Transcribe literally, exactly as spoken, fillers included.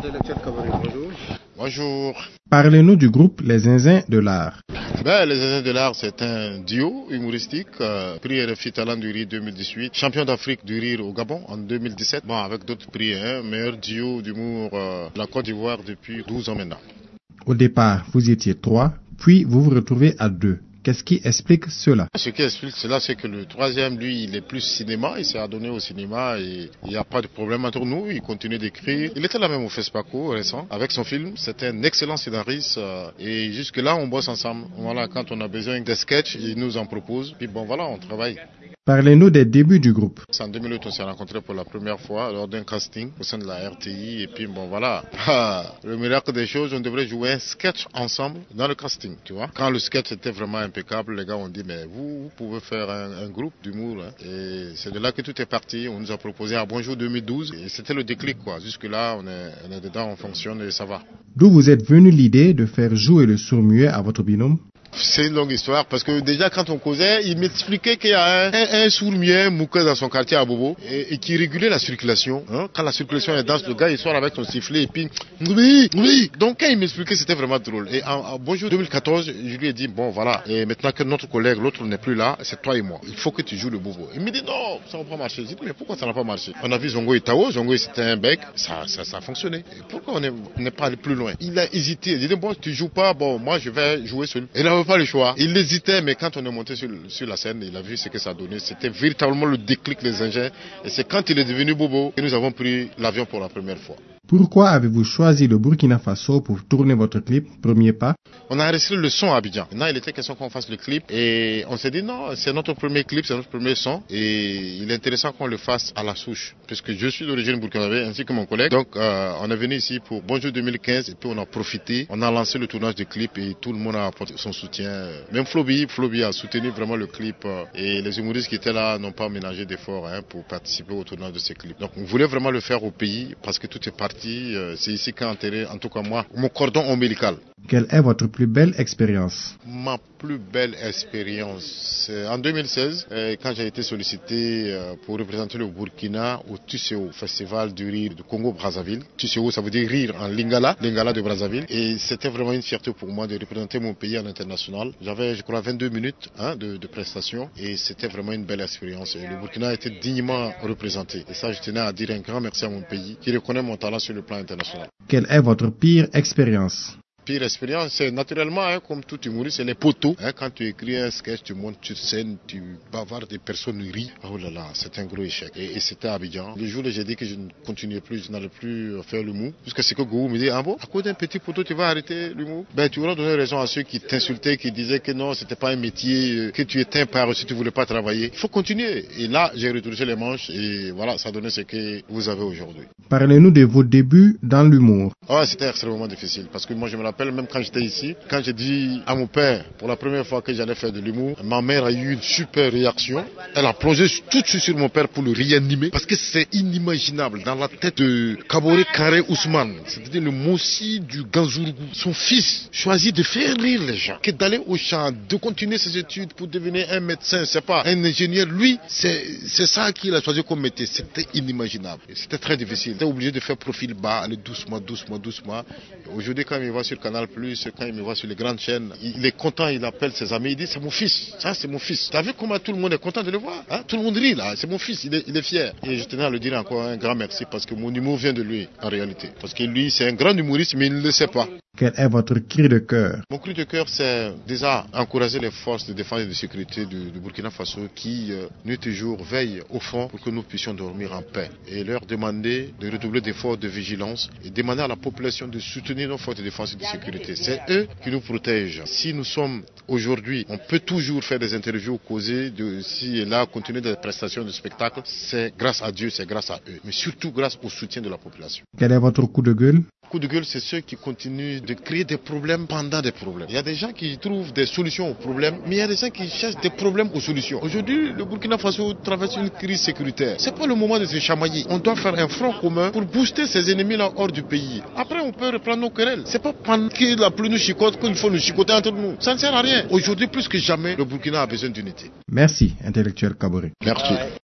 Intellectuel Kabari, bonjour. Bonjour. Parlez-nous du groupe Les Zinzins de l'Art. Ben, les Zinzins de l'Art, c'est un duo humoristique, euh, prix R F I Talent du Rire deux mille dix-huit, champion d'Afrique du Rire au Gabon en deux mille dix-sept, bon, avec d'autres prix, hein, meilleur duo d'humour euh, de la Côte d'Ivoire depuis douze ans maintenant. Au départ, vous étiez trois, puis vous vous retrouvez à deux. Qu'est-ce qui explique cela? Ce qui explique cela, c'est que le troisième, lui, il est plus cinéma, il s'est adonné au cinéma et il n'y a pas de problème entre nous, il continue d'écrire. Il était là même au FESPACO récent, avec son film, c'était un excellent scénariste euh, et jusque-là, on bosse ensemble. Voilà, quand on a besoin de sketchs, il nous en propose, puis bon voilà, on travaille. Parlez-nous des débuts du groupe. En deux mille huit, on s'est rencontrés pour la première fois lors d'un casting au sein de la R T I. Et puis bon voilà, le miracle des choses, on devrait jouer un sketch ensemble dans le casting, tu vois. Quand le sketch était vraiment impeccable, les gars ont dit mais vous, vous pouvez faire un, un groupe d'humour. Hein. Et c'est de là que tout est parti. On nous a proposé à Bonjour deux mille douze et c'était le déclic quoi. Jusque là, on est, on est dedans, on fonctionne et ça va. D'où vous êtes venu l'idée de faire jouer le sourd-muet à votre binôme? C'est une longue histoire parce que déjà quand on causait, il m'expliquait qu'il y a un, un, un sourd-muet mouquet dans son quartier à Bobo et, et qui régulait la circulation. Hein. Quand la circulation est dense, le gars il sort avec son sifflet et puis oui, oui. Donc quand il m'expliquait, c'était vraiment drôle. Et en, en Bonjour deux mille quatorze, je lui ai dit bon voilà, et maintenant que notre collègue, l'autre n'est plus là, c'est toi et moi. Il faut que tu joues le Bobo. Il me dit non, ça va pas marcher. J'ai dit mais pourquoi ça n'a pas marché? On a vu Zongo et Tao, Zongo c'était un bec, ça, ça, ça a fonctionné. Et pourquoi on n'est pas allé plus loin? Il a hésité. Il a dit bon tu joues pas, bon moi je vais jouer seul. Il n'avait pas le choix. Il hésitait, mais quand on est monté sur, sur la scène, il a vu ce que ça donnait. C'était véritablement le déclic des engins. Et c'est quand il est devenu Bobo que nous avons pris l'avion pour la première fois. Pourquoi avez-vous choisi le Burkina Faso pour tourner votre clip Premier Pas? On a enregistré le son à Abidjan. Maintenant, il était question qu'on fasse le clip. Et on s'est dit non, c'est notre premier clip, c'est notre premier son. Et il est intéressant qu'on le fasse à la souche. Puisque je suis d'origine burkinabé, ainsi que mon collègue. Donc, euh, on est venu ici pour Bonjour deux mille quinze. Et puis, on a profité. On a lancé le tournage du clip et tout le monde a apporté son soutien. Même Floby, Floby a soutenu vraiment le clip. Et les humoristes qui étaient là n'ont pas ménagé d'efforts hein, pour participer au tournage de ces clips. Donc, on voulait vraiment le faire au pays parce que tout est parti. C'est ici qu'a enterré, en tout cas moi, mon cordon ombilical. Quelle est votre plus belle expérience? Ma plus belle expérience, c'est en deux mille seize, quand j'ai été sollicité pour représenter le Burkina au T C O, Festival du Rire du Congo-Brazzaville. T C O, ça veut dire rire en Lingala, Lingala de Brazzaville. Et c'était vraiment une fierté pour moi de représenter mon pays à l'international. J'avais, je crois, vingt-deux minutes hein, de, de prestations et c'était vraiment une belle expérience. Et le Burkina a été dignement représenté. Et ça, je tenais à dire un grand merci à mon pays qui reconnaît mon talent sur le plan international. Quelle est votre pire expérience? Pire expérience, c'est naturellement, hein, comme tout humoriste, c'est les poteaux. Hein, quand tu écris un sketch, tu montes sur scène, tu bavardes, des personnes rient. Oh là là, c'est un gros échec. Et, et c'était à Abidjan. Le jour où j'ai dit que je ne continuais plus, je n'allais plus faire l'humour. Puisque c'est que Gourou me dit, ah bon, à cause d'un petit poteau, tu vas arrêter l'humour? Ben, tu auras donné raison à ceux qui t'insultaient, qui disaient que non, c'était pas un métier, que tu étais un pare si tu voulais pas travailler. Il faut continuer. Et là, j'ai retroussé les manches et voilà, ça donnait ce que vous avez aujourd'hui. Parlez-nous de vos débuts dans l'humour. Ah, c'était extrêmement difficile parce que moi, je me rappelle, même quand j'étais ici, quand j'ai dit à mon père pour la première fois que j'allais faire de l'humour, ma mère a eu une super réaction. Elle a plongé tout de suite sur mon père pour le réanimer parce que c'est inimaginable dans la tête de Kaboré Kare Ousmane, c'est-à-dire le Mossi du Ganzourgou. Son fils choisit de faire rire les gens, que d'aller au champ, de continuer ses études pour devenir un médecin, c'est pas un ingénieur. Lui, c'est c'est ça qu'il a choisi comme métier. C'était inimaginable. C'était très difficile. J'étais obligé de faire profil bas, aller doucement, doucement, doucement. Aujourd'hui, quand il me voit sur Canal Plus, quand il me voit sur les grandes chaînes, il est content, il appelle ses amis, il dit c'est mon fils, ça c'est mon fils. T'as vu comment tout le monde est content de le voir hein? Tout le monde rit là, c'est mon fils, il est, il est fier. Et je tenais à le dire encore un grand merci parce que mon humour vient de lui en réalité. Parce que lui c'est un grand humoriste mais il ne le sait pas. Quel est votre cri de cœur? Mon cri de cœur, c'est déjà encourager les forces de défense et de sécurité du, du Burkina Faso qui, euh, nuit et jour, veillent au fond pour que nous puissions dormir en paix. Et leur demander de redoubler d'efforts de vigilance et demander à la population de soutenir nos forces de défense et de sécurité. C'est eux qui nous protègent. Si nous sommes aujourd'hui, on peut toujours faire des interviews, causer de ci et là, continuer des prestations de spectacle. C'est grâce à Dieu, c'est grâce à eux. Mais surtout grâce au soutien de la population. Quel est votre coup de gueule? Coup de gueule, c'est ceux qui continuent de créer des problèmes pendant des problèmes. Il y a des gens qui trouvent des solutions aux problèmes, mais il y a des gens qui cherchent des problèmes aux solutions. Aujourd'hui, le Burkina Faso traverse une crise sécuritaire. C'est pas le moment de se chamailler. On doit faire un front commun pour booster ces ennemis-là hors du pays. Après, on peut reprendre nos querelles. C'est pas pendant que la pluie nous chicote qu'il faut nous chicoter entre nous. Ça ne sert à rien. Aujourd'hui, plus que jamais, le Burkina a besoin d'unité. Merci, intellectuel Kaboré. Merci.